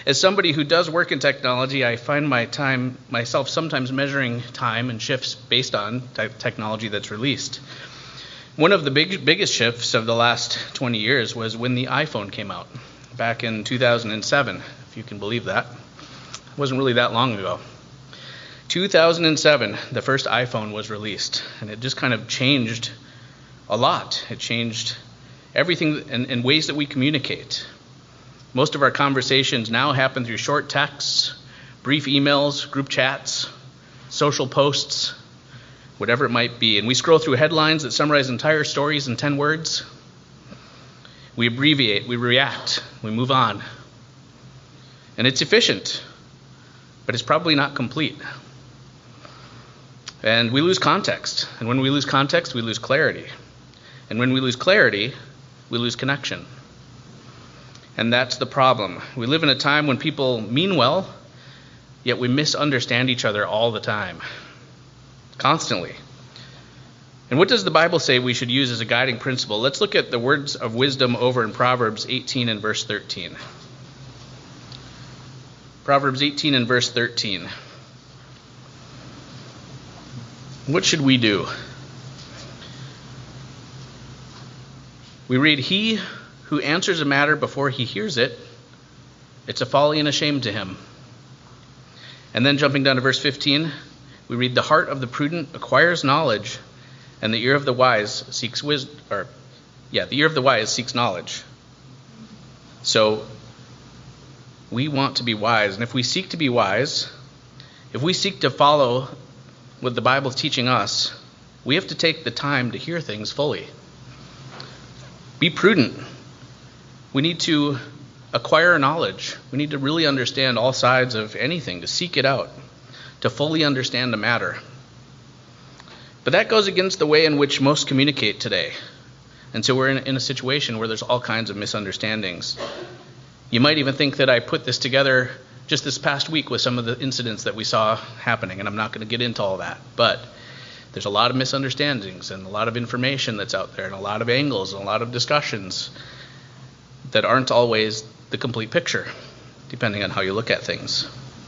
As somebody who does work in technology, I find myself sometimes measuring time and shifts based on technology that's released. One of the biggest shifts of the last 20 years was when the iPhone came out back in 2007, if you can believe that. It wasn't really that long ago. 2007, the first iPhone was released, and it just kind of changed a lot. It changed everything in ways that we communicate. Most of our conversations now happen through short texts, brief emails, group chats, social posts, whatever it might be. And we scroll through headlines that summarize entire stories in 10 words. We abbreviate, we react, we move on. And it's efficient, but it's probably not complete. And we lose context. And when we lose context, we lose clarity. And when we lose clarity, we lose connection. And that's the problem. We live in a time when people mean well, yet we misunderstand each other all the time. Constantly. And what does the Bible say we should use as a guiding principle? Let's look at the words of wisdom over in Proverbs 18 and verse 13. Proverbs 18 and verse 13. What should we do? We read, "He who answers a matter before he hears it, it's a folly and a shame to him." And then jumping down to verse 15, we read, "The heart of the prudent acquires knowledge, and the ear of the wise seeks wisdom." The ear of the wise seeks knowledge. So we want to be wise, and if we seek to be wise, if we seek to follow what the Bible is teaching us, we have to take the time to hear things fully. Be prudent. We need to acquire knowledge. We need to really understand all sides of anything, to seek it out, to fully understand the matter. But that goes against the way in which most communicate today. And so we're in a situation where there's all kinds of misunderstandings. You might even think that I put this together just this past week with some of the incidents that we saw happening, and I'm not going to get into all that. But there's a lot of misunderstandings and a lot of information that's out there and a lot of angles and a lot of discussions that aren't always the complete picture, depending on how you look at things.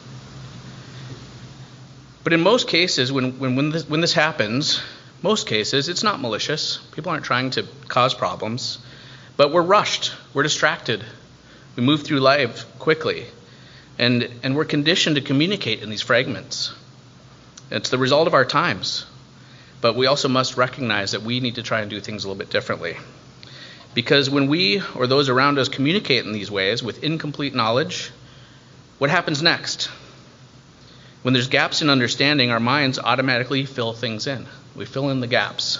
But in most cases, when this happens, most cases, it's not malicious. People aren't trying to cause problems. But we're rushed. We're distracted. We move through life quickly. And we're conditioned to communicate in these fragments. It's the result of our times. But we also must recognize that we need to try and do things a little bit differently. Because when we or those around us communicate in these ways with incomplete knowledge, what happens next? When there's gaps in understanding, our minds automatically fill things in. We fill in the gaps.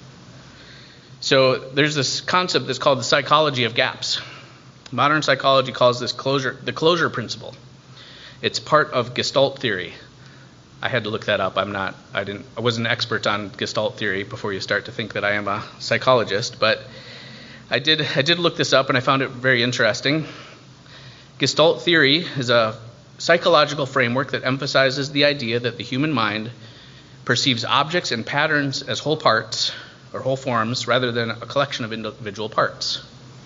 So there's this concept that's called the psychology of gaps. Modern psychology calls this the closure principle. It's part of Gestalt theory. I had to look that up. I wasn't an expert on Gestalt theory before you start to think that I am a psychologist, but I did look this up and I found it very interesting. Gestalt theory is a psychological framework that emphasizes the idea that the human mind perceives objects and patterns as whole parts or whole forms rather than a collection of individual parts.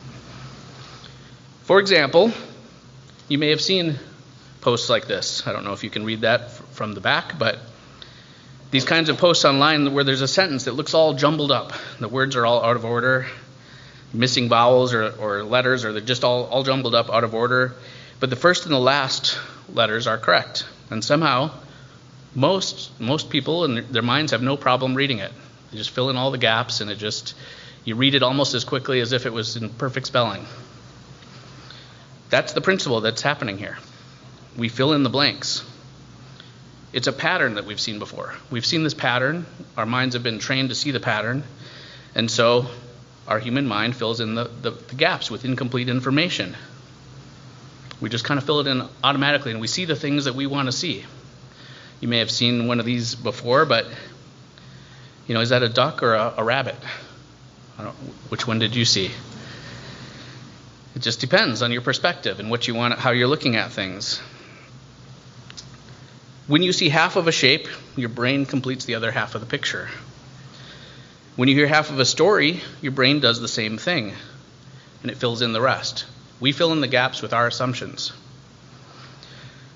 For example, you may have seen posts like this. I don't know if you can read that from the back, but these kinds of posts online where there's a sentence that looks all jumbled up. The words are all out of order, missing vowels or letters, or they're just all jumbled up out of order. But the first and the last letters are correct. And somehow, most people in their minds have no problem reading it. They just fill in all the gaps, and you read it almost as quickly as if it was in perfect spelling. That's the principle that's happening here. We fill in the blanks. It's a pattern that we've seen before. We've seen this pattern. Our minds have been trained to see the pattern. And so our human mind fills in the gaps with incomplete information. We just kind of fill it in automatically, and we see the things that we want to see. You may have seen one of these before, but is that a duck or a rabbit? Which one did you see? It just depends on your perspective and what you want, how you're looking at things. When you see half of a shape, your brain completes the other half of the picture. When you hear half of a story, your brain does the same thing, and it fills in the rest. We fill in the gaps with our assumptions.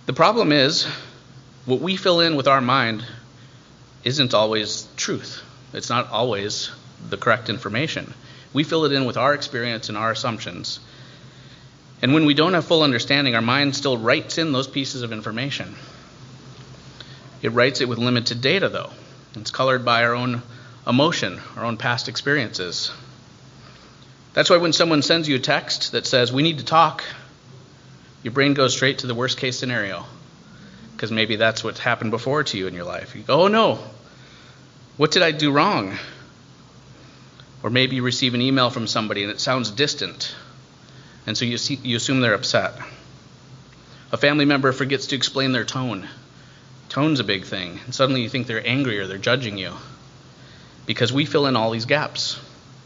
The problem is, what we fill in with our mind isn't always truth. It's not always the correct information. We fill it in with our experience and our assumptions. And when we don't have full understanding, our mind still writes in those pieces of information. It writes it with limited data, though. It's colored by our own emotion, our own past experiences. That's why when someone sends you a text that says, "We need to talk," your brain goes straight to the worst case scenario, because maybe that's what happened before to you in your life. You go, "Oh no, what did I do wrong?" Or maybe you receive an email from somebody and it sounds distant, and so you assume they're upset. A family member forgets to explain their tone. Tone's a big thing, and suddenly you think they're angry or they're judging you, because we fill in all these gaps.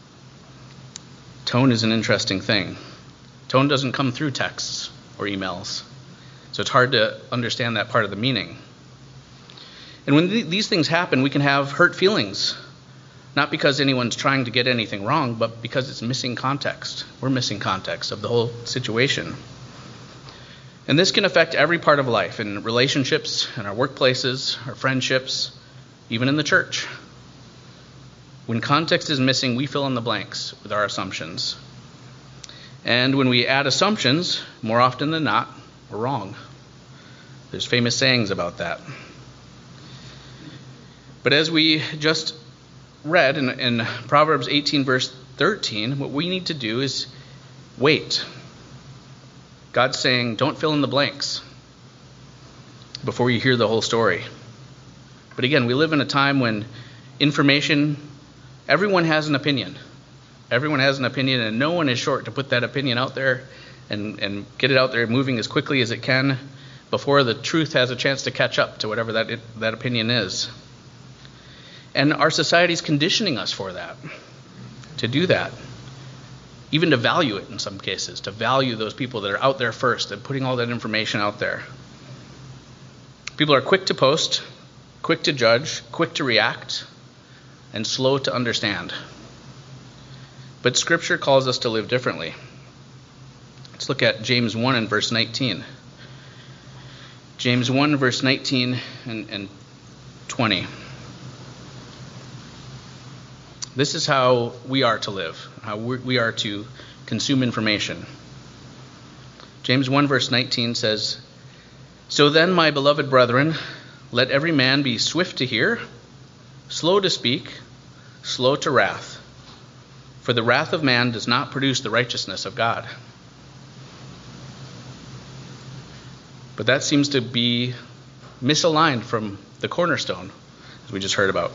Tone is an interesting thing. Tone doesn't come through texts or emails, so it's hard to understand that part of the meaning. And when these things happen, we can have hurt feelings, not because anyone's trying to get anything wrong, but because it's missing context. We're missing context of the whole situation. And this can affect every part of life, in relationships, in our workplaces, our friendships, even in the church. When context is missing, we fill in the blanks with our assumptions. And when we add assumptions, more often than not, we're wrong. There's famous sayings about that. But as we just read in Proverbs 18, verse 13, what we need to do is wait. God's saying, don't fill in the blanks before you hear the whole story. But again, we live in a time when everyone has an opinion. Everyone has an opinion, and no one is short to put that opinion out there and get it out there moving as quickly as it can before the truth has a chance to catch up to whatever that opinion is. And our society's conditioning us for that, to do that, even to value it in some cases, to value those people that are out there first and putting all that information out there. People are quick to post, quick to judge, quick to react, and slow to understand. But Scripture calls us to live differently. Let's look at James 1 and verse 19. James 1, verse 19 and 20. This is how we are to live, how we are to consume information. James 1, verse 19 says, "So then, my beloved brethren, let every man be swift to hear, slow to speak, slow to wrath. For the wrath of man does not produce the righteousness of God." But that seems to be misaligned from the cornerstone, as we just heard about.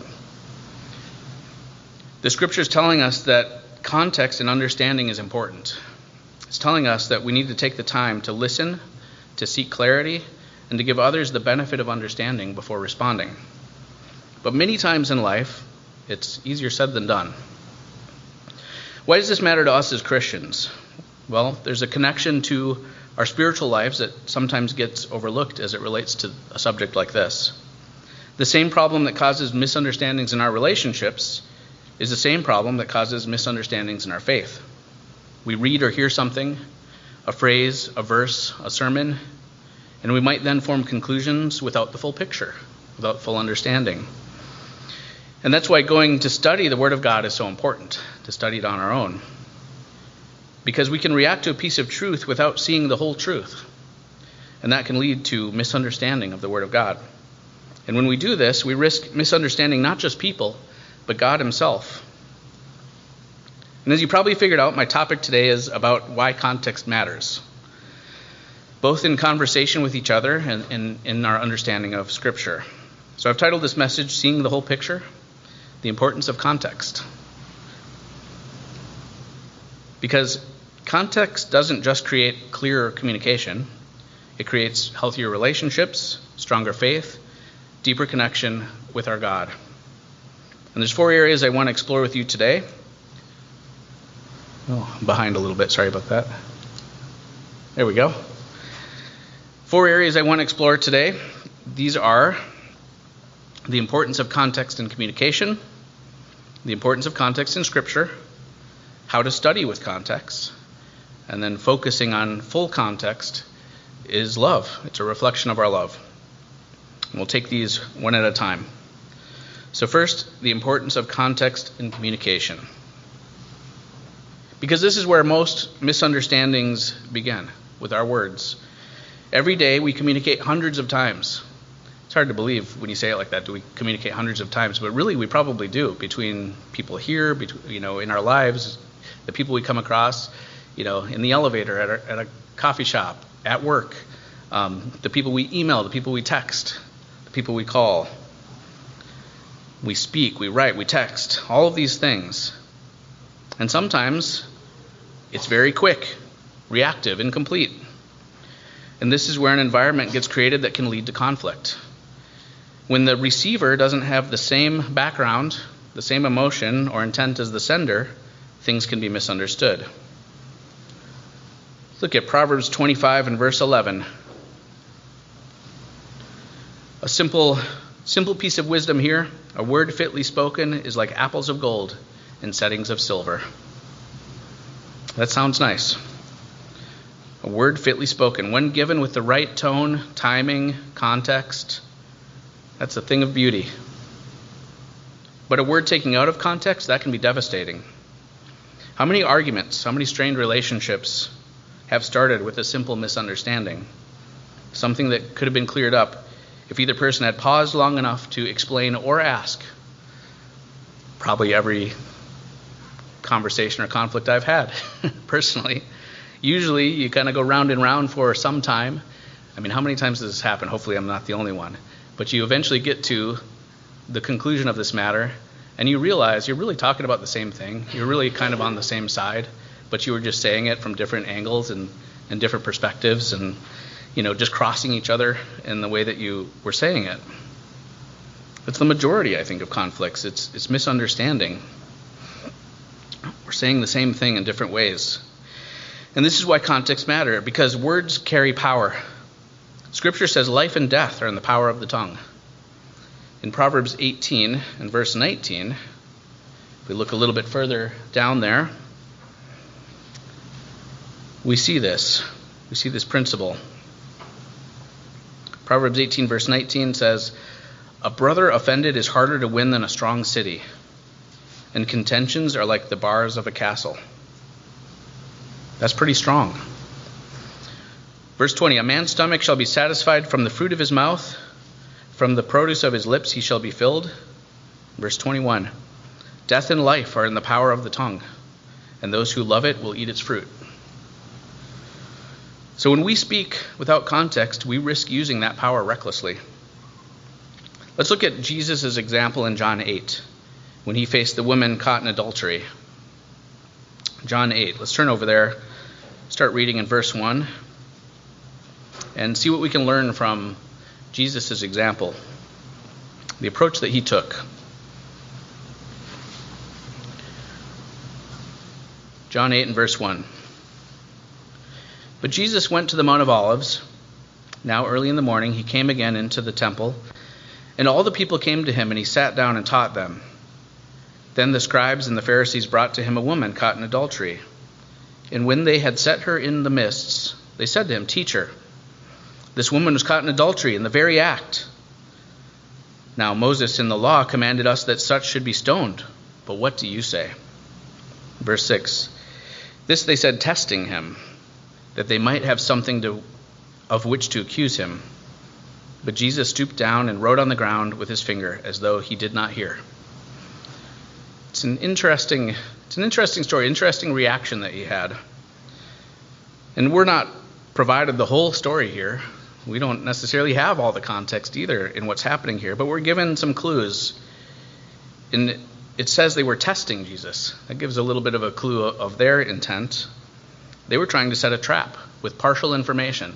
The Scripture is telling us that context and understanding is important. It's telling us that we need to take the time to listen, to seek clarity, and to give others the benefit of understanding before responding. But many times in life, it's easier said than done. Why does this matter to us as Christians? Well, there's a connection to our spiritual lives that sometimes gets overlooked as it relates to a subject like this. The same problem that causes misunderstandings in our relationships is the same problem that causes misunderstandings in our faith. We read or hear something, a phrase, a verse, a sermon, and we might then form conclusions without the full picture, without full understanding. And that's why going to study the Word of God is so important, to study it on our own. Because we can react to a piece of truth without seeing the whole truth. And that can lead to misunderstanding of the Word of God. And when we do this, we risk misunderstanding not just people, but God himself. And as you probably figured out, my topic today is about why context matters, both in conversation with each other and in our understanding of Scripture. So I've titled this message, "Seeing the Whole Picture, the Importance of Context." Because context doesn't just create clearer communication, it creates healthier relationships, stronger faith, deeper connection with our God. And there's 4 areas I want to explore with you today. Oh, I'm behind a little bit. Sorry about that. There we go. 4 areas I want to explore today. These are the importance of context in communication, the importance of context in Scripture, how to study with context, and then focusing on full context is love. It's a reflection of our love. And we'll take these one at a time. So first, the importance of context in communication. Because this is where most misunderstandings begin, with our words. Every day we communicate hundreds of times. It's hard to believe when you say it like that. Do we communicate hundreds of times? But really, we probably do, between people here, in our lives, the people we come across, in the elevator, at a coffee shop, at work, the people we email, the people we text, the people we call. We speak, we write, we text, all of these things. And sometimes it's very quick, reactive, incomplete. And this is where an environment gets created that can lead to conflict. When the receiver doesn't have the same background, the same emotion or intent as the sender, things can be misunderstood. Let's look at Proverbs 25 and verse 11. A simple piece of wisdom here. A word fitly spoken is like apples of gold in settings of silver. That sounds nice. A word fitly spoken, when given with the right tone, timing, context, that's a thing of beauty. But a word taken out of context, that can be devastating. How many arguments, how many strained relationships have started with a simple misunderstanding? Something that could have been cleared up if either person had paused long enough to explain or ask. Probably every conversation or conflict I've had, personally. Usually you kind of go round and round for some time. I mean, how many times does this happen? Hopefully I'm not the only one. But you eventually get to the conclusion of this matter, and you realize you're really talking about the same thing. You're really kind of on the same side, but you were just saying it from different angles and different perspectives, and just crossing each other in the way that you were saying it. It's the majority, I think, of conflicts. It's misunderstanding. We're saying the same thing in different ways. And this is why context matter, because words carry power. Scripture says life and death are in the power of the tongue. In Proverbs 18 and verse 19, if we look a little bit further down there, we see this. We see this principle. Proverbs 18 verse 19 says, "A brother offended is harder to win than a strong city, and contentions are like the bars of a castle." That's pretty strong. Verse 20, "A man's stomach shall be satisfied from the fruit of his mouth, from the produce of his lips he shall be filled." Verse 21, "Death and life are in the power of the tongue, and those who love it will eat its fruit." So when we speak without context, we risk using that power recklessly. Let's look at Jesus' example in John 8, when he faced the woman caught in adultery. John 8, let's turn over there, start reading in verse 1, and see what we can learn from Jesus' example, the approach that he took. John 8 and verse 1. "But Jesus went to the Mount of Olives. Now early in the morning he came again into the temple, and all the people came to him, and he sat down and taught them. Then the scribes and the Pharisees brought to him a woman caught in adultery. And when they had set her in the midst, they said to him, 'Teacher, this woman was caught in adultery in the very act. Now Moses in the law commanded us that such should be stoned. But what do you say?' Verse 6. This they said, testing him, that they might have something of which to accuse him. But Jesus stooped down and wrote on the ground with his finger, as though he did not hear." It's an interesting story, interesting reaction that he had. And we're not provided the whole story here. We don't necessarily have all the context either in what's happening here, but we're given some clues. And it says they were testing Jesus. That gives a little bit of a clue of their intent. They were trying to set a trap with partial information.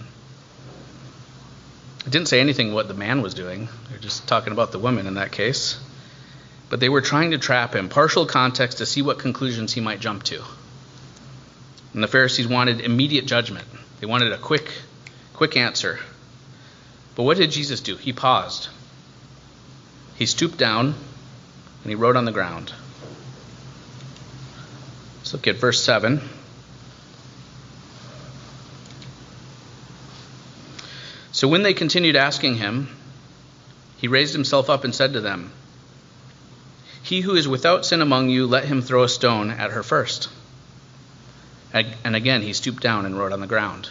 It didn't say anything what the man was doing. They're just talking about the woman in that case. But they were trying to trap him, partial context to see what conclusions he might jump to. And the Pharisees wanted immediate judgment. They wanted a quick answer. But what did Jesus do? He paused. He stooped down and he wrote on the ground. Let's look at verse 7. So when they continued asking him, he raised himself up and said to them, "He who is without sin among you, let him throw a stone at her first." And again he stooped down and wrote on the ground.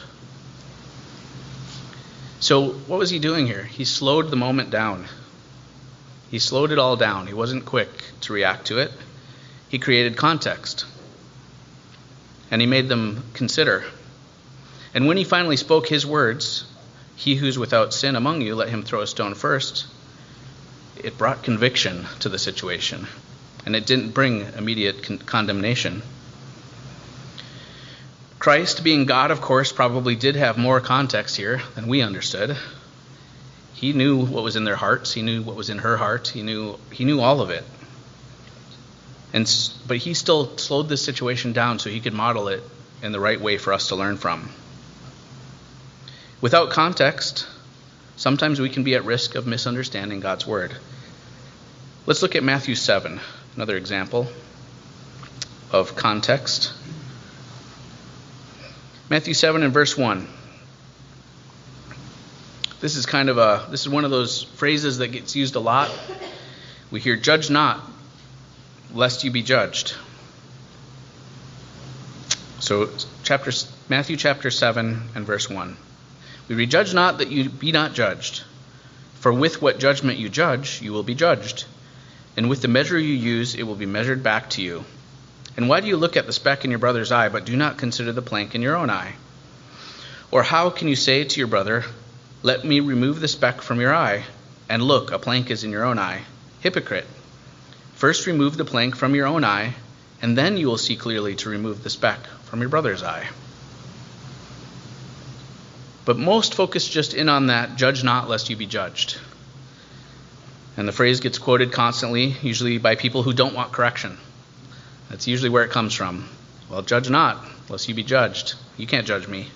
So what was he doing here? He slowed the moment down. He slowed it all down. He wasn't quick to react to it. He created context. And he made them consider. And when he finally spoke his words, "He who's without sin among you, let him throw a stone first," it brought conviction to the situation. And it didn't bring immediate condemnation. Christ, being God, of course, probably did have more context here than we understood. He knew what was in their hearts. He knew what was in her heart. He knew all of it. But he still slowed this situation down so he could model it in the right way for us to learn from. Without context, sometimes we can be at risk of misunderstanding God's word. Let's look at Matthew 7, another example of context. Matthew 7 and verse 1. This is one of those phrases that gets used a lot. We hear, "Judge not, lest you be judged." So Matthew chapter 7 and verse 1. We read, "Judge not that you be not judged. For with what judgment you judge, you will be judged. And with the measure you use, it will be measured back to you. And why do you look at the speck in your brother's eye, but do not consider the plank in your own eye? Or how can you say to your brother, 'Let me remove the speck from your eye,' and look, a plank is in your own eye? Hypocrite! First remove the plank from your own eye, and then you will see clearly to remove the speck from your brother's eye." But most focus just in on that, "Judge not, lest you be judged." And the phrase gets quoted constantly, usually by people who don't want correction. That's usually where it comes from. Well, judge not, lest you be judged. You can't judge me.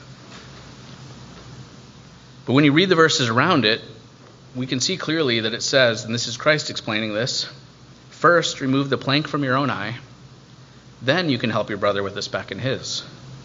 But when you read the verses around it, we can see clearly that it says, and this is Christ explaining this, first remove the plank from your own eye, then you can help your brother with the speck in his.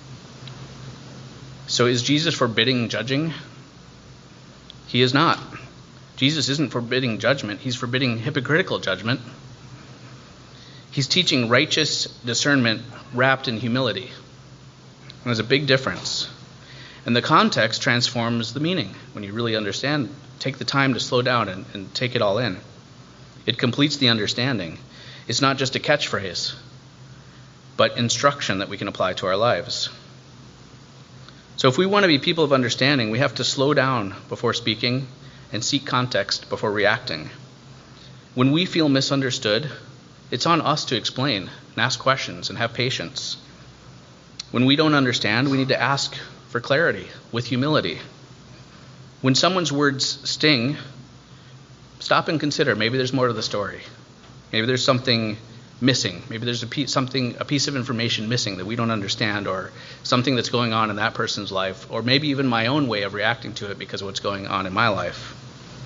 So is Jesus forbidding judging? He is not. Jesus isn't forbidding judgment. He's forbidding hypocritical judgment. He's teaching righteous discernment wrapped in humility. And there's a big difference. And the context transforms the meaning when you really understand. Take the time to slow down and take it all in. It completes the understanding. It's not just a catchphrase, but instruction that we can apply to our lives. So if we want to be people of understanding, we have to slow down before speaking and seek context before reacting. When we feel misunderstood, it's on us to explain and ask questions and have patience. When we don't understand, we need to ask for clarity with humility. When someone's words sting, stop and consider. Maybe there's more to the story. Maybe there's something missing. Maybe there's a piece of information missing that we don't understand, or something that's going on in that person's life, or maybe even my own way of reacting to it because of what's going on in my life.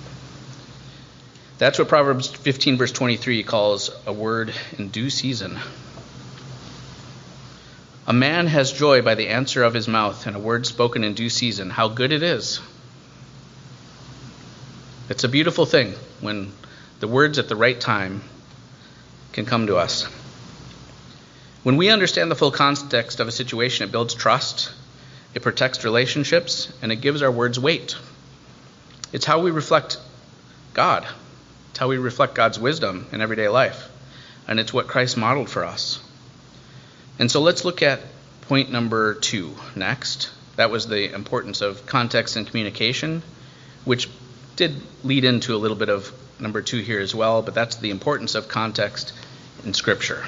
That's what Proverbs 15 verse 23 calls a word in due season. A man has joy by the answer of his mouth, and a word spoken in due season. How good it is. It's a beautiful thing when the words at the right time can come to us. When we understand the full context of a situation, it builds trust, it protects relationships, and it gives our words weight. It's how we reflect God. It's how we reflect God's wisdom in everyday life. And it's what Christ modeled for us. And so let's look at point number 2 next. That was the importance of context and communication, which did lead into a little bit of number 2 here as well, but that's the importance of context in Scripture.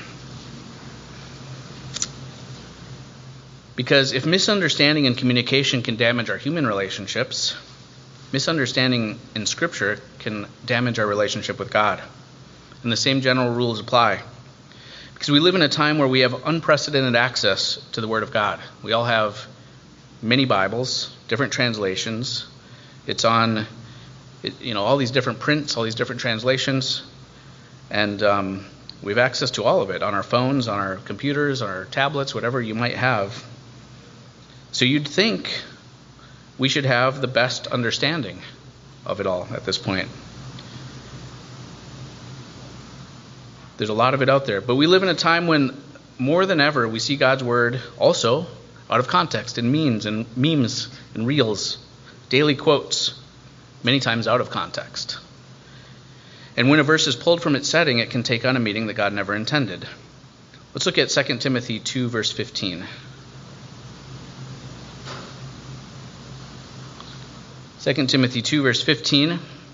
Because if misunderstanding and communication can damage our human relationships, misunderstanding in Scripture can damage our relationship with God. And the same general rules apply. Because we live in a time where we have unprecedented access to the Word of God. We all have many Bibles, different translations. It's on, all these different prints, all these different translations. And we have access to all of it on our phones, on our computers, on our tablets, whatever you might have. So you'd think we should have the best understanding of it all at this point. There's a lot of it out there, but we live in a time when more than ever we see God's word also out of context in memes and reels, daily quotes, many times out of context. And when a verse is pulled from its setting, it can take on a meaning that God never intended. Let's look at 2 Timothy 2, verse 15. 2 Timothy 2, verse 15.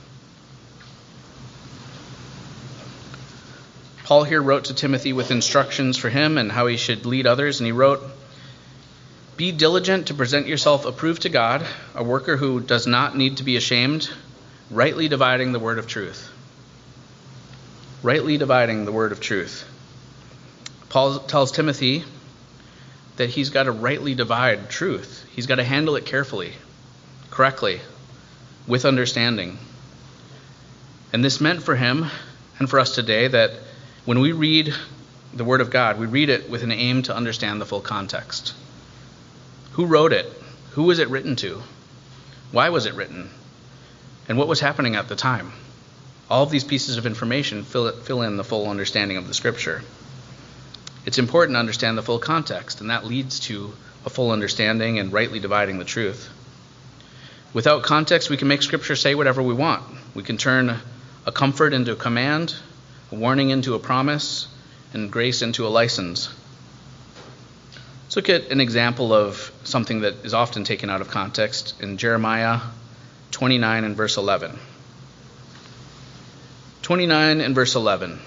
Paul here wrote to Timothy with instructions for him and how he should lead others, and he wrote, "Be diligent to present yourself approved to God, a worker who does not need to be ashamed, rightly dividing the word of truth." Rightly dividing the word of truth. Paul tells Timothy that he's got to rightly divide truth. He's got to handle it carefully, correctly, with understanding. And this meant for him and for us today that when we read the Word of God, we read it with an aim to understand the full context. Who wrote it? Who was it written to? Why was it written? And what was happening at the time? All of these pieces of information fill in the full understanding of the Scripture. It's important to understand the full context, and that leads to a full understanding and rightly dividing the truth. Without context, we can make Scripture say whatever we want. We can turn a comfort into a command, a warning into a promise, and grace into a license. Let's look at an example of something that is often taken out of context in Jeremiah 29 and verse 11. 29 and verse 11.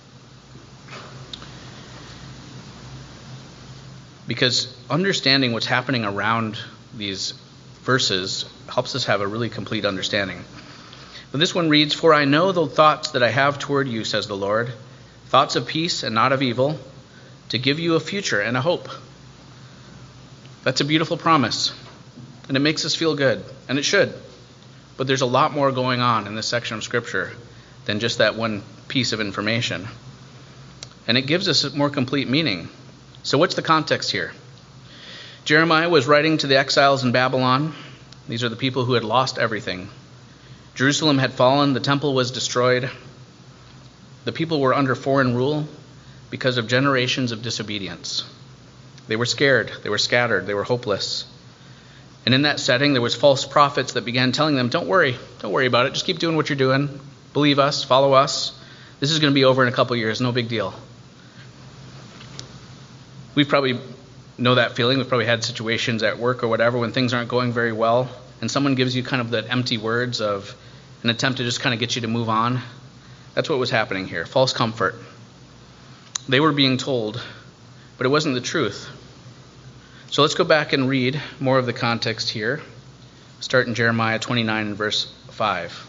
Because understanding what's happening around these verses helps us have a really complete understanding. But this one reads, "For I know the thoughts that I have toward you, says the Lord, thoughts of peace and not of evil, to give you a future and a hope." That's a beautiful promise, and it makes us feel good, and it should. But there's a lot more going on in this section of Scripture than just that one piece of information. And it gives us a more complete meaning. So what's the context here? Jeremiah was writing to the exiles in Babylon. These are the people who had lost everything. Jerusalem had fallen, the temple was destroyed. The people were under foreign rule because of generations of disobedience. They were scared, they were scattered, they were hopeless. And in that setting, there was false prophets that began telling them, don't worry about it, just keep doing what you're doing. Believe us, follow us. This is going to be over in a couple years, no big deal. We probably know that feeling. We've probably had situations at work or whatever when things aren't going very well, and someone gives you kind of the empty words of an attempt to just kind of get you to move on. That's what was happening here. False comfort. They were being told, but it wasn't the truth. So let's go back and read more of the context here. Start in Jeremiah 29 and verse 5.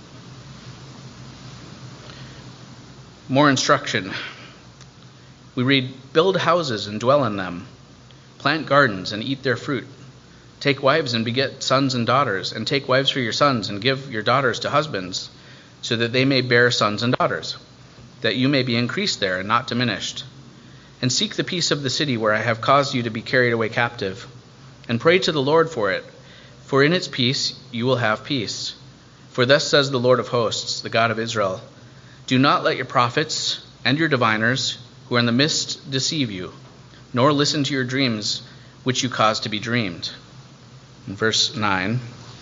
More instruction. We read, "Build houses and dwell in them. Plant gardens and eat their fruit. Take wives and beget sons and daughters, and take wives for your sons and give your daughters to husbands, so that they may bear sons and daughters, that you may be increased there and not diminished. And seek the peace of the city where I have caused you to be carried away captive, and pray to the Lord for it, for in its peace you will have peace. For thus says the Lord of hosts, the God of Israel, do not let your prophets and your diviners who are in the midst deceive you, nor listen to your dreams which you cause to be dreamed." In verse 9,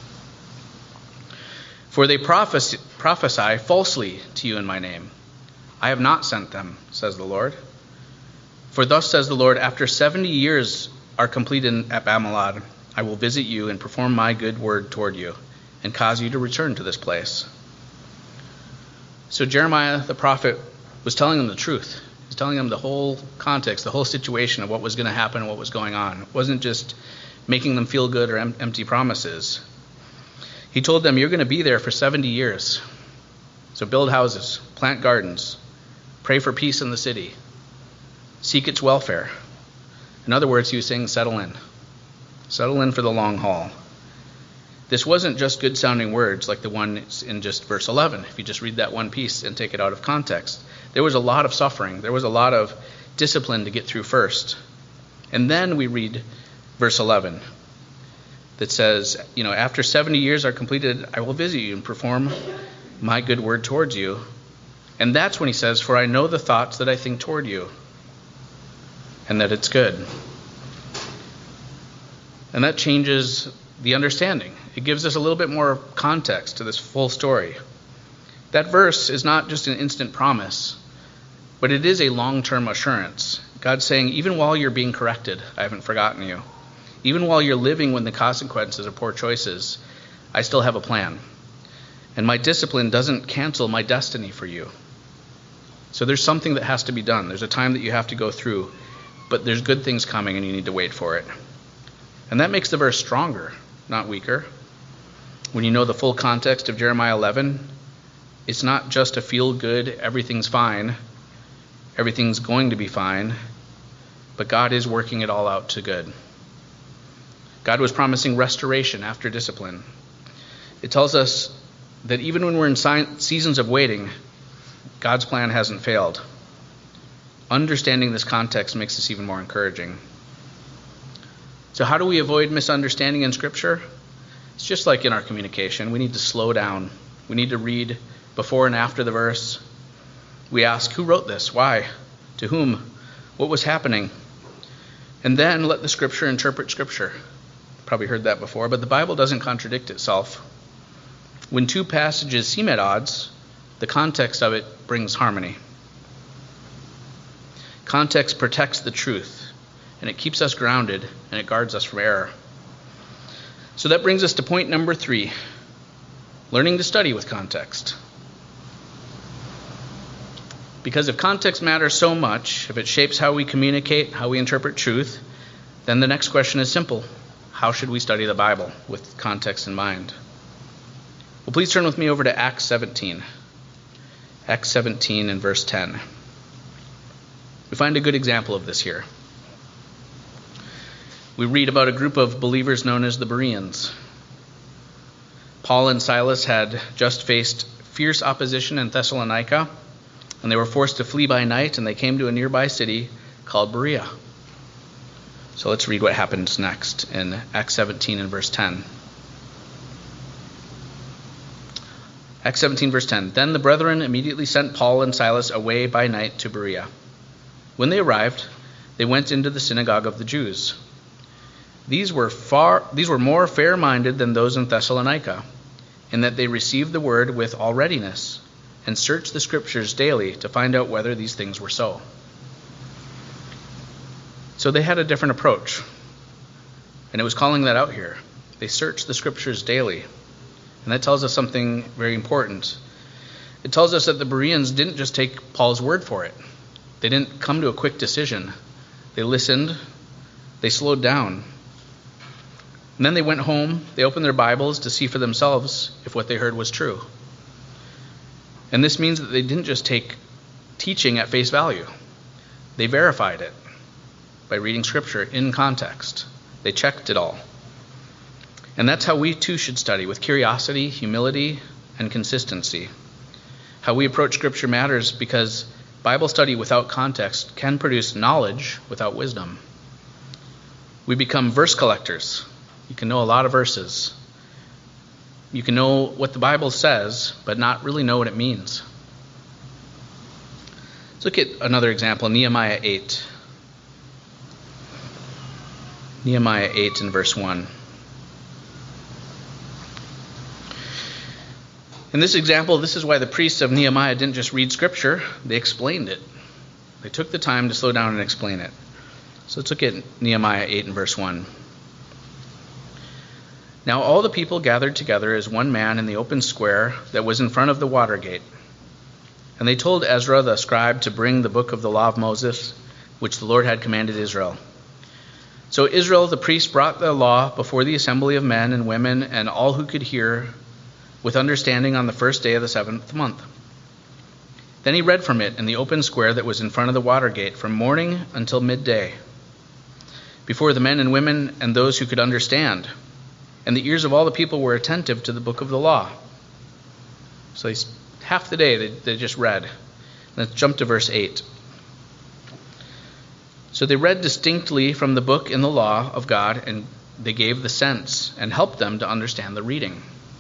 "For they prophesy falsely to you in my name. I have not sent them, says the Lord. For thus says the Lord, after 70 years are completed at Bamilad, I will visit you and perform my good word toward you, and cause you to return to this place." So Jeremiah the prophet was telling them the truth. He's telling them the whole context, the whole situation of what was going to happen and what was going on. It wasn't just making them feel good or empty promises. He told them, you're going to be there for 70 years. So build houses, plant gardens, pray for peace in the city, seek its welfare. In other words, he was saying, settle in. Settle in for the long haul. This wasn't just good sounding words like the one in just verse 11. If you just read that one piece and take it out of context, there was a lot of suffering. There was a lot of discipline to get through first. And then we read verse 11. that says, after 70 years are completed, I will visit you and perform my good word towards you. And that's when he says, for I know the thoughts that I think toward you, and that it's good. And that changes the understanding. It gives us a little bit more context to this full story. That verse is not just an instant promise, but it is a long-term assurance. God's saying, even while you're being corrected, I haven't forgotten you. Even while you're living with the consequences of poor choices, I still have a plan. And my discipline doesn't cancel my destiny for you. So there's something that has to be done. There's a time that you have to go through, but there's good things coming and you need to wait for it. And that makes the verse stronger, not weaker. When you know the full context of Jeremiah 11, it's not just a feel-good, everything's fine, everything's going to be fine, but God is working it all out to good. God was promising restoration after discipline. It tells us that even when we're in seasons of waiting, God's plan hasn't failed. Understanding this context makes this even more encouraging. So how do we avoid misunderstanding in Scripture? It's just like in our communication. We need to slow down. We need to read before and after the verse. We ask, who wrote this? Why? To whom? What was happening? And then let the Scripture interpret Scripture. Probably heard that before, but the Bible doesn't contradict itself. When two passages seem at odds, the context of it brings harmony. Context protects the truth, and it keeps us grounded, and it guards us from error. So that brings us to point number 3, learning to study with context. Because if context matters so much, if it shapes how we communicate, how we interpret truth, then the next question is simple. How should we study the Bible with context in mind? Well, please turn with me over to Acts 17. Acts 17 and verse 10. We find a good example of this here. We read about a group of believers known as the Bereans. Paul and Silas had just faced fierce opposition in Thessalonica, and they were forced to flee by night, and they came to a nearby city called Berea. So let's read what happens next in Acts 17 and verse 10. Acts 17 verse 10. Then the brethren immediately sent Paul and Silas away by night to Berea. When they arrived, they went into the synagogue of the Jews. These were more fair-minded than those in Thessalonica, in that they received the word with all readiness, and searched the Scriptures daily to find out whether these things were so. So they had a different approach, and it was calling that out here. They searched the Scriptures daily, and that tells us something very important. It tells us that the Bereans didn't just take Paul's word for it. They didn't come to a quick decision. They listened, they slowed down, and then they went home, they opened their Bibles to see for themselves if what they heard was true. And this means that they didn't just take teaching at face value. They verified it by reading Scripture in context. They checked it all. And that's how we too should study, with curiosity, humility, and consistency. How we approach Scripture matters because Bible study without context can produce knowledge without wisdom. We become verse collectors. You can know a lot of verses. You can know what the Bible says, but not really know what it means. Let's look at another example, Nehemiah 8. Nehemiah 8 and verse 1. In this example, this is why the priests of Nehemiah didn't just read Scripture, they explained it. They took the time to slow down and explain it. So let's look at Nehemiah 8 and verse 1. Now all the people gathered together as one man in the open square that was in front of the water gate. And they told Ezra the scribe to bring the book of the law of Moses, which the Lord had commanded Israel. So Israel the priest brought the law before the assembly of men and women and all who could hear with understanding on the first day of the 7th month. Then he read from it in the open square that was in front of the water gate from morning until midday, before the men and women and those who could understand. And the ears of all the people were attentive to the book of the law. So half the day they just read. Let's jump to verse 8. So they read distinctly from the book in the law of God and they gave the sense and helped them to understand the reading.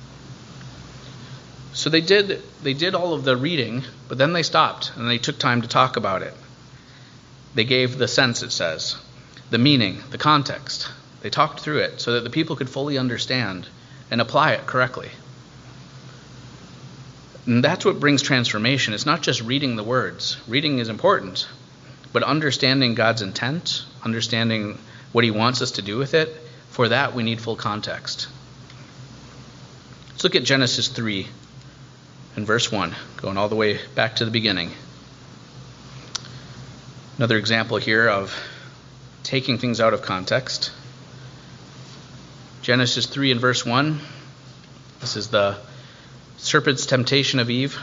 So they did all of the reading, but then they stopped and they took time to talk about it. They gave the sense, it says, the meaning, the context. They talked through it so that the people could fully understand and apply it correctly. And that's what brings transformation. It's not just reading the words. Reading is important, but understanding God's intent, understanding what he wants us to do with it, for that we need full context. Let's look at Genesis 3 and verse 1, going all the way back to the beginning. Another example here of taking things out of context. Genesis 3 and verse 1. This is the serpent's temptation of Eve.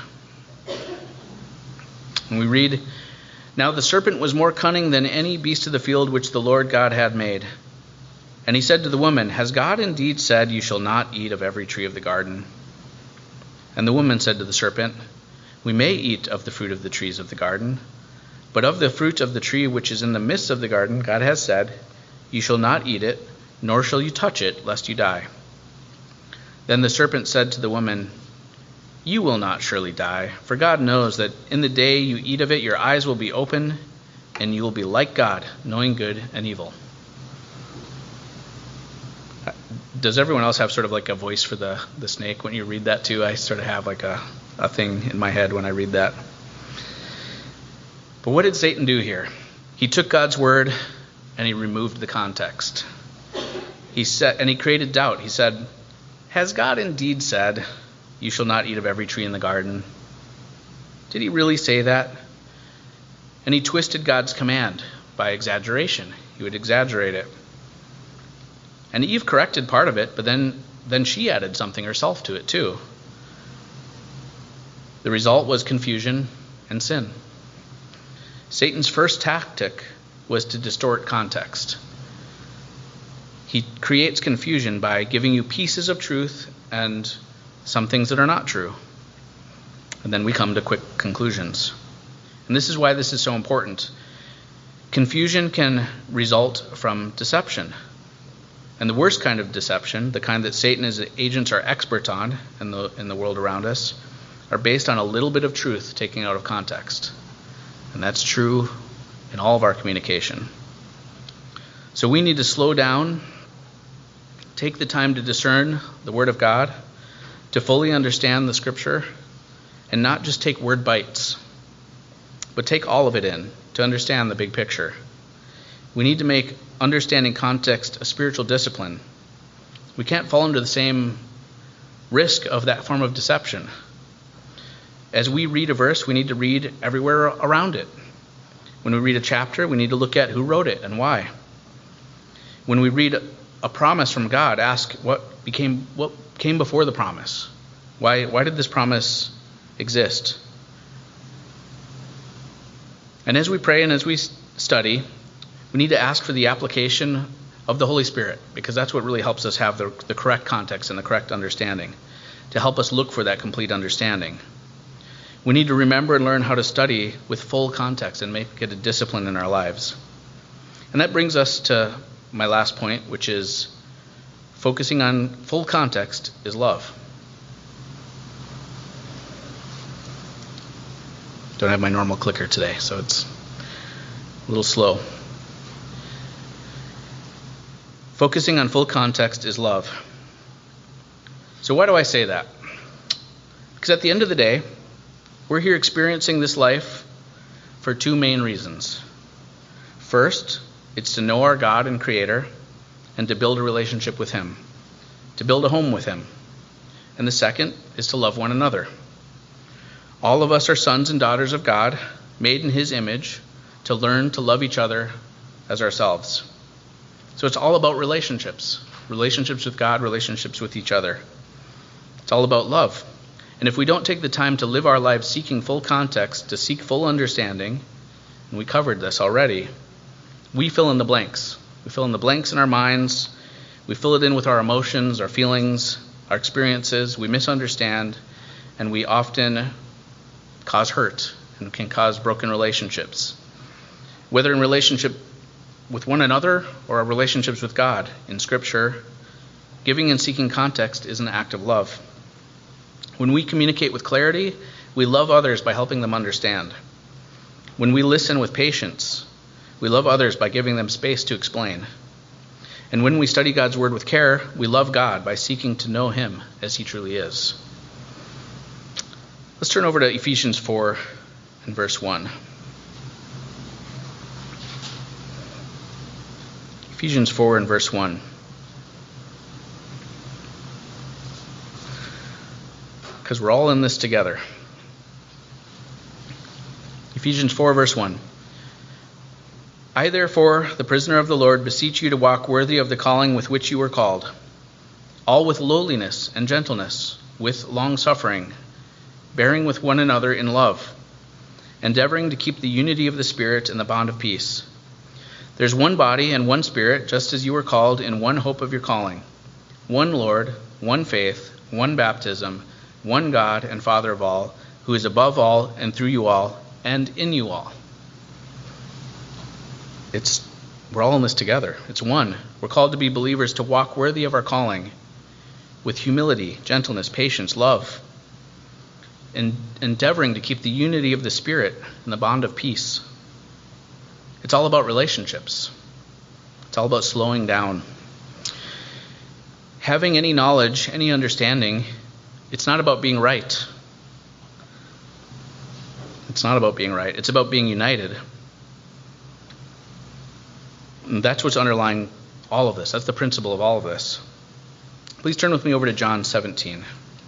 And we read, "Now the serpent was more cunning than any beast of the field which the Lord God had made. And he said to the woman, 'Has God indeed said, you shall not eat of every tree of the garden?' And the woman said to the serpent, 'We may eat of the fruit of the trees of the garden, but of the fruit of the tree which is in the midst of the garden, God has said, you shall not eat it, nor shall you touch it, lest you die.' Then the serpent said to the woman, 'You will not surely die, for God knows that in the day you eat of it, your eyes will be open, and you will be like God, knowing good and evil.'" Does everyone else have sort of like a voice for the snake when you read that too? I sort of have like a thing in my head when I read that. But what did Satan do here? He took God's word and he removed the context. He created doubt. He said, "Has God indeed said, you shall not eat of every tree in the garden?" Did he really say that? And he twisted God's command by exaggeration. He would exaggerate it. And Eve corrected part of it, but then she added something herself to it too. The result was confusion and sin. Satan's first tactic was to distort context. He creates confusion by giving you pieces of truth and some things that are not true. And then we come to quick conclusions. And this is why this is so important. Confusion can result from deception. And the worst kind of deception, the kind that Satan and his agents are experts on in the world around us, are based on a little bit of truth taken out of context. And that's true in all of our communication. So we need to slow down, take the time to discern the Word of God, to fully understand the Scripture, and not just take word bites, but take all of it in to understand the big picture. We need to make understanding context a spiritual discipline. We can't fall into the same risk of that form of deception. As we read a verse, we need to read everywhere around it. When we read a chapter, we need to look at who wrote it and why. When we read a promise from God, ask what came before the promise. Why did this promise exist? And as we pray and as we study, we need to ask for the application of the Holy Spirit, because that's what really helps us have the correct context and the correct understanding, to help us look for that complete understanding. We need to remember and learn how to study with full context and make it a discipline in our lives. And that brings us to my last point, which is focusing on full context is love. Don't have my normal clicker today, so it's a little slow. Focusing on full context is love. So why do I say that? Because at the end of the day, we're here experiencing this life for two main reasons. First, it's to know our God and Creator and to build a relationship with Him, to build a home with Him. And the second is to love one another. All of us are sons and daughters of God, made in His image, to learn to love each other as ourselves. So it's all about relationships with God, relationships with each other. It's all about love. And if we don't take the time to live our lives seeking full context, to seek full understanding, and we covered this already, we fill in the blanks. We fill in the blanks in our minds. We fill it in with our emotions, our feelings, our experiences. We misunderstand, and we often cause hurt and can cause broken relationships. Whether in relationship with one another or our relationships with God in Scripture, giving and seeking context is an act of love. When we communicate with clarity, we love others by helping them understand. When we listen with patience, we love others by giving them space to explain. And when we study God's word with care, we love God by seeking to know him as he truly is. Let's turn over to Ephesians 4 and verse 1. Ephesians 4 and verse 1. Because we're all in this together. Ephesians 4 verse 1. I therefore, the prisoner of the Lord, beseech you to walk worthy of the calling with which you were called, all with lowliness and gentleness, with long-suffering, bearing with one another in love, endeavoring to keep the unity of the Spirit in the bond of peace. There's one body and one Spirit, just as you were called in one hope of your calling, one Lord, one faith, one baptism, one God and Father of all, who is above all and through you all and in you all. We're all in this together. It's one. We're called to be believers, to walk worthy of our calling with humility, gentleness, patience, love, and endeavoring to keep the unity of the Spirit and the bond of peace. It's all about relationships. It's all about slowing down. Having any knowledge, any understanding, it's not about being right. It's not about being right. It's about being united. And that's what's underlying all of this. That's the principle of all of this. Please turn with me over to John 17.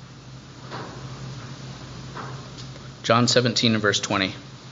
John 17 and verse 20.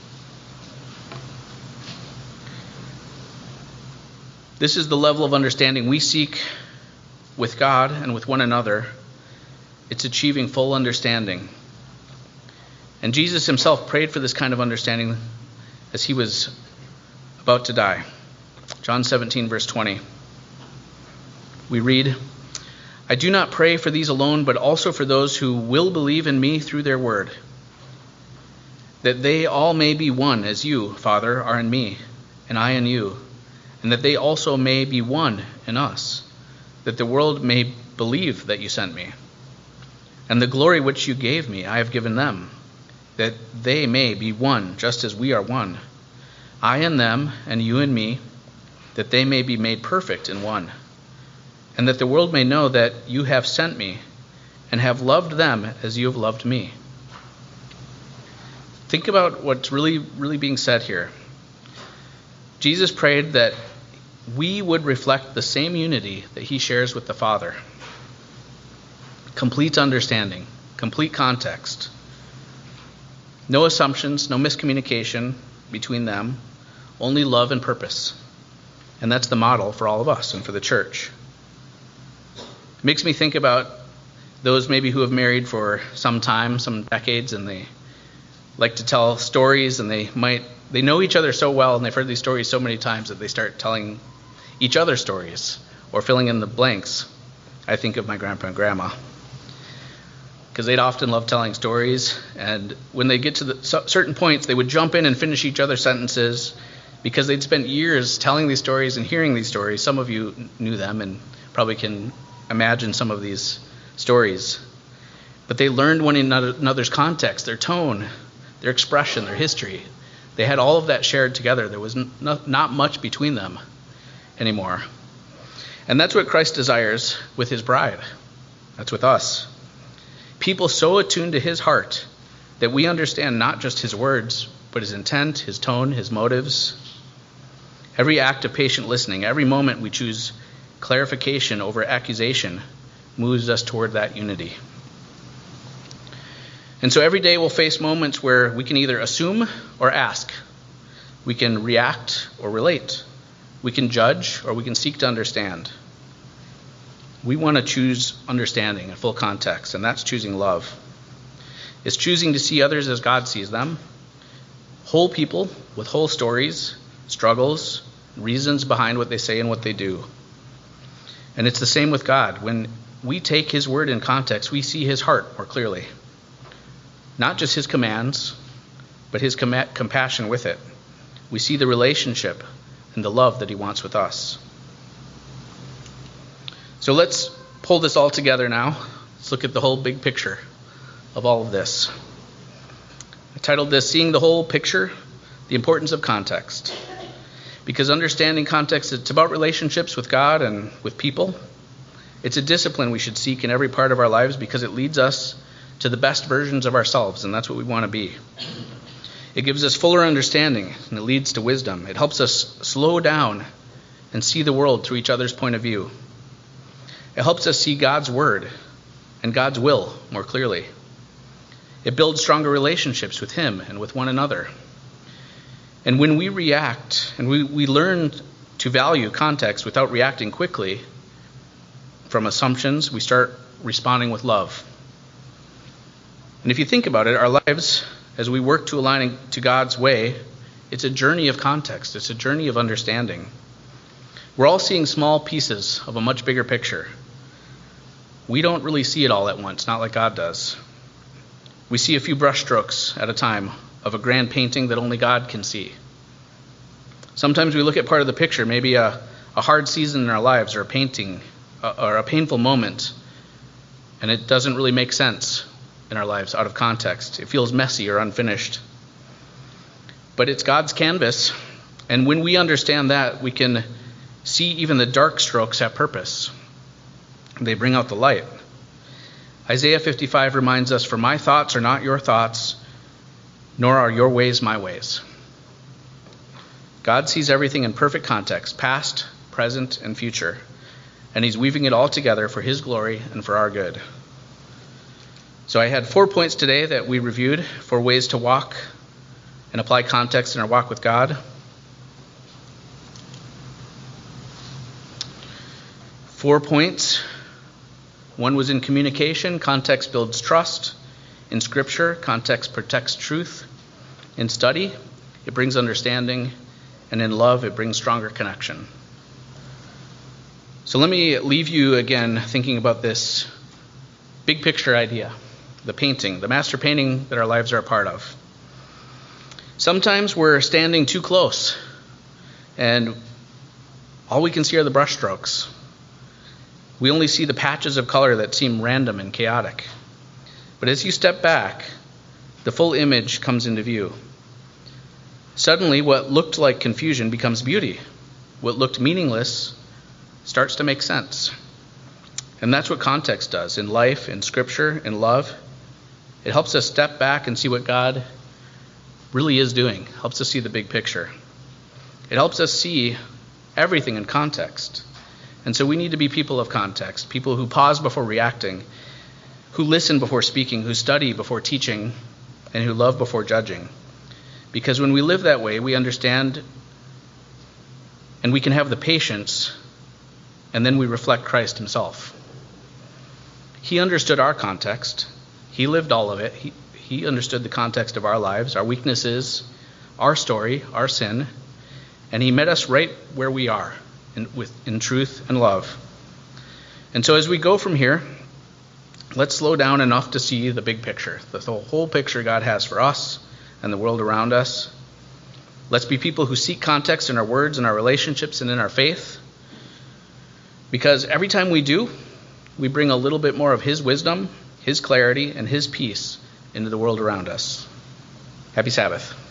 This is the level of understanding we seek with God and with one another. It's achieving full understanding. And Jesus himself prayed for this kind of understanding as he was about to die. John 17, verse 20. We read, I do not pray for these alone, but also for those who will believe in me through their word, that they all may be one, as you, Father, are in me, and I in you, and that they also may be one in us, that the world may believe that you sent me. And the glory which you gave me, I have given them, that they may be one, just as we are one. I in them, and you in me, that they may be made perfect in one, and that the world may know that you have sent me, and have loved them as you have loved me. Think about what's really being said here. Jesus prayed that we would reflect the same unity that he shares with the Father. Complete understanding, complete context. No assumptions, no miscommunication between them, only love and purpose. And that's the model for all of us and for the church. It makes me think about those maybe who have married for some time, some decades, and they like to tell stories, and they know each other so well, and they've heard these stories so many times that they start telling each other stories or filling in the blanks. I think of my grandpa and grandma, because they'd often love telling stories, and when they get to the certain points, they would jump in and finish each other's sentences, because they'd spent years telling these stories and hearing these stories. Some of you knew them and probably can imagine some of these stories. But they learned one another's context, their tone, their expression, their history. They had all of that shared together. There was not much between them anymore. And that's what Christ desires with his bride. That's with us. People so attuned to his heart that we understand not just his words, but his intent, his tone, his motives. Every act of patient listening, every moment we choose clarification over accusation, moves us toward that unity. And so every day we'll face moments where we can either assume or ask. We can react or relate. We can judge or we can seek to understand. We want to choose understanding and full context, and that's choosing love. It's choosing to see others as God sees them. Whole people with whole stories, struggles, reasons behind what they say and what they do. And it's the same with God. When we take his word in context, we see his heart more clearly. Not just his commands, but his compassion with it. We see the relationship and the love that he wants with us. So let's pull this all together now. Let's look at the whole big picture of all of this. I titled this, Seeing the Whole Picture, the Importance of Context. Because understanding context, it's about relationships with God and with people. It's a discipline we should seek in every part of our lives because it leads us to the best versions of ourselves, and that's what we want to be. It gives us fuller understanding, and it leads to wisdom. It helps us slow down and see the world through each other's point of view. It helps us see God's word and God's will more clearly. It builds stronger relationships with him and with one another. And when we react, and we learn to value context without reacting quickly from assumptions, we start responding with love. And if you think about it, our lives, as we work to align to God's way, it's a journey of context. It's a journey of understanding. We're all seeing small pieces of a much bigger picture. We don't really see it all at once, not like God does. We see a few brushstrokes at a time of a grand painting that only God can see. Sometimes we look at part of the picture, maybe a hard season in our lives or a painting or a painful moment, and it doesn't really make sense in our lives out of context. It feels messy or unfinished. But it's God's canvas, and when we understand that, we can see even the dark strokes have purpose. They bring out the light. Isaiah 55 reminds us, "For my thoughts are not your thoughts, nor are your ways my ways." God sees everything in perfect context, past, present, and future, and he's weaving it all together for his glory and for our good. So I had 4 points today that we reviewed for ways to walk and apply context in our walk with God. 4 points. One was in communication. Context builds trust. In Scripture, context protects truth. In study, it brings understanding. And in love, it brings stronger connection. So let me leave you again thinking about this big picture idea, the painting, the master painting that our lives are a part of. Sometimes we're standing too close, and all we can see are the brushstrokes. We only see the patches of color that seem random and chaotic. But as you step back, the full image comes into view. Suddenly, what looked like confusion becomes beauty. What looked meaningless starts to make sense. And that's what context does in life, in Scripture, in love. It helps us step back and see what God really is doing. It helps us see the big picture. It helps us see everything in context. And so we need to be people of context, people who pause before reacting, who listen before speaking, who study before teaching, and who love before judging. Because when we live that way, we understand and we can have the patience, and then we reflect Christ himself. He understood our context. He lived all of it. He understood the context of our lives, our weaknesses, our story, our sin, and he met us right where we are in truth and love. And so as we go from here, let's slow down enough to see the big picture, the whole picture God has for us and the world around us. Let's be people who seek context in our words and our relationships and in our faith. Because every time we do, we bring a little bit more of his wisdom, his clarity, and his peace into the world around us. Happy Sabbath.